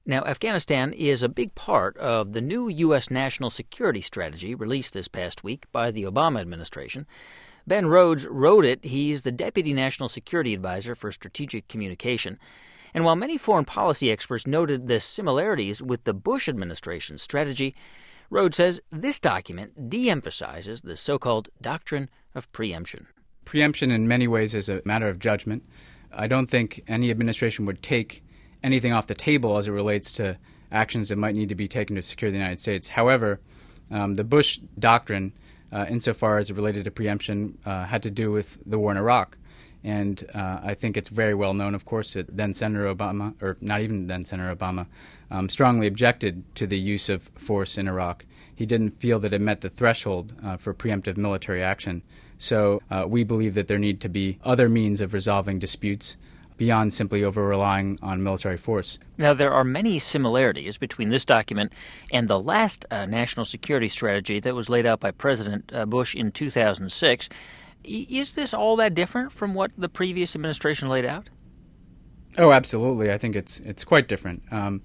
Now, Afghanistan is a big part of the new U.S. national security strategy released this past week by the Obama administration. Ben Rhodes wrote it. He's the Deputy National Security Advisor for Strategic Communication. And while many foreign policy experts noted the similarities with the Bush administration's strategy, Rhodes says this document de-emphasizes the so-called doctrine of preemption. Preemption in many ways is a matter of judgment. I don't think any administration would take anything off the table as it relates to actions that might need to be taken to secure the United States. However, the Bush doctrine, insofar as it related to preemption, had to do with the war in Iraq. And I think it's very well known, of course, that then-Senator Obama, or not even then-Senator Obama, strongly objected to the use of force in Iraq. He didn't feel that it met the threshold for preemptive military action. So we believe that there need to be other means of resolving disputes beyond simply over-relying on military force. Now, there are many similarities between this document and the last national security strategy that was laid out by President Bush in 2006. Is this all that different from what the previous administration laid out? Oh, absolutely. I think it's quite different.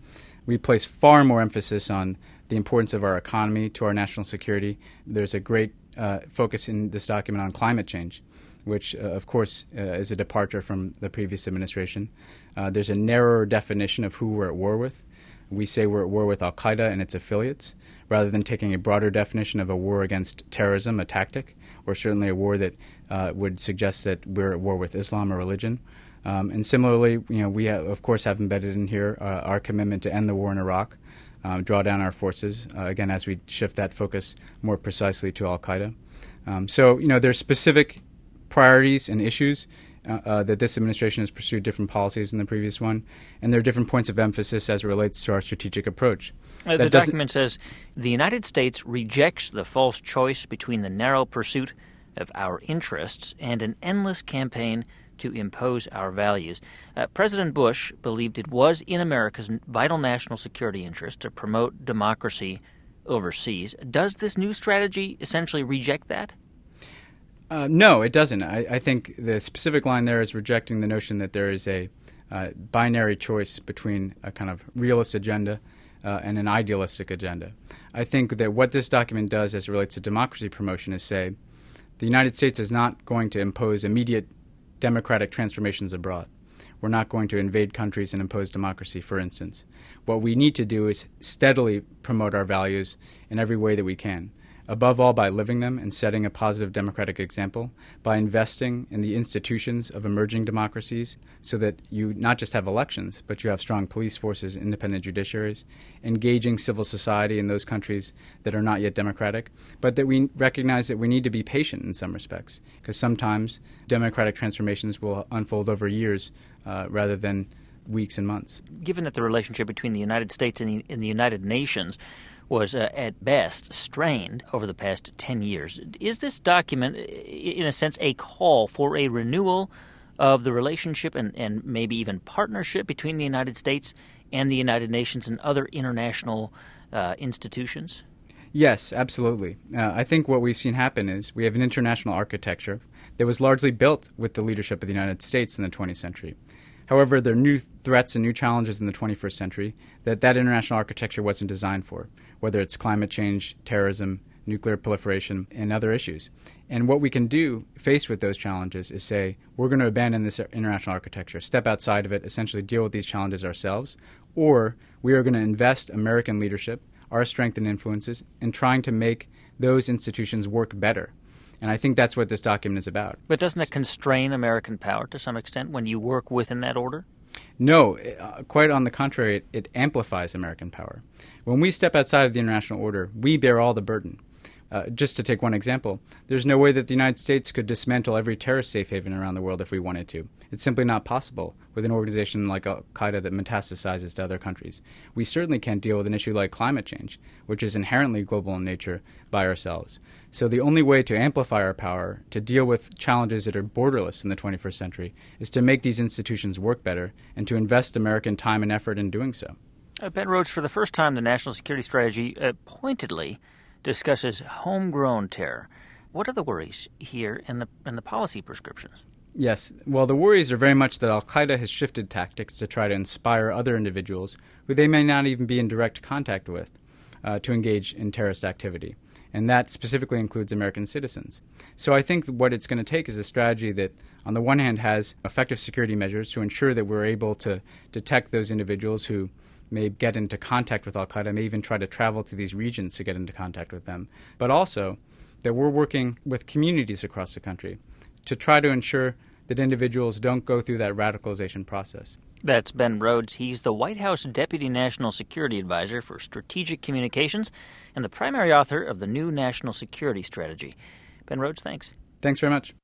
We place far more emphasis on the importance of our economy to our national security. There's a great focus in this document on climate change, which, of course, is a departure from the previous administration. There's a narrower definition of who we're at war with. We say we're at war with al-Qaeda and its affiliates, rather than taking a broader definition of a war against terrorism, a tactic, or certainly a war that would suggest that we're at war with Islam or religion. And similarly, we of course have embedded in here our commitment to end the war in Iraq, draw down our forces, again, as we shift that focus more precisely to al-Qaeda. So there's specific priorities and issues that this administration has pursued different policies than the previous one, and there are different points of emphasis as it relates to our strategic approach. The document says the United States rejects the false choice between the narrow pursuit of our interests and an endless campaign to impose our values. President Bush believed it was in America's vital national security interest to promote democracy overseas. Does this new strategy essentially reject that? No, it doesn't. I think the specific line there is rejecting the notion that there is a binary choice between a kind of realist agenda and an idealistic agenda. I think that what this document does as it relates to democracy promotion is say the United States is not going to impose immediate democratic transformations abroad. We're not going to invade countries and impose democracy, for instance. What we need to do is steadily promote our values in every way that we can. Above all, by living them and setting a positive democratic example, by investing in the institutions of emerging democracies so that you not just have elections, but you have strong police forces, independent judiciaries, engaging civil society in those countries that are not yet democratic, but that we recognize that we need to be patient in some respects, because sometimes democratic transformations will unfold over years rather than weeks and months. Given that the relationship between the United States and the United Nations was, at best, strained over the past 10 years. Is this document, in a sense, a call for a renewal of the relationship and maybe even partnership between the United States and the United Nations and other international institutions? Yes, absolutely. I think what we've seen happen is we have an international architecture that was largely built with the leadership of the United States in the 20th century. However, there are new threats and new challenges in the 21st century that international architecture wasn't designed for, whether it's climate change, terrorism, nuclear proliferation, and other issues. And what we can do, faced with those challenges, is say, we're going to abandon this international architecture, step outside of it, essentially deal with these challenges ourselves, or we are going to invest American leadership, our strength and influences, in trying to make those institutions work better. And I think that's what this document is about. But doesn't it constrain American power to some extent when you work within that order? No, quite on the contrary, it amplifies American power. When we step outside of the international order, we bear all the burden. Just to take one example, there's no way that the United States could dismantle every terrorist safe haven around the world if we wanted to. It's simply not possible with an organization like al-Qaeda that metastasizes to other countries. We certainly can't deal with an issue like climate change, which is inherently global in nature, by ourselves. So the only way to amplify our power, to deal with challenges that are borderless in the 21st century, is to make these institutions work better and to invest American time and effort in doing so. Ben Rhodes, for the first time, the national security strategy pointedly discusses homegrown terror. What are the worries here and the policy prescriptions? Yes. Well, the worries are very much that al-Qaeda has shifted tactics to try to inspire other individuals who they may not even be in direct contact with to engage in terrorist activity. And that specifically includes American citizens. So I think what it's going to take is a strategy that, on the one hand, has effective security measures to ensure that we're able to detect those individuals who may get into contact with al-Qaeda, may even try to travel to these regions to get into contact with them, but also that we're working with communities across the country to try to ensure that individuals don't go through that radicalization process. That's Ben Rhodes. He's the White House Deputy National Security Advisor for Strategic Communications and the primary author of the new National Security Strategy. Ben Rhodes, thanks. Thanks very much.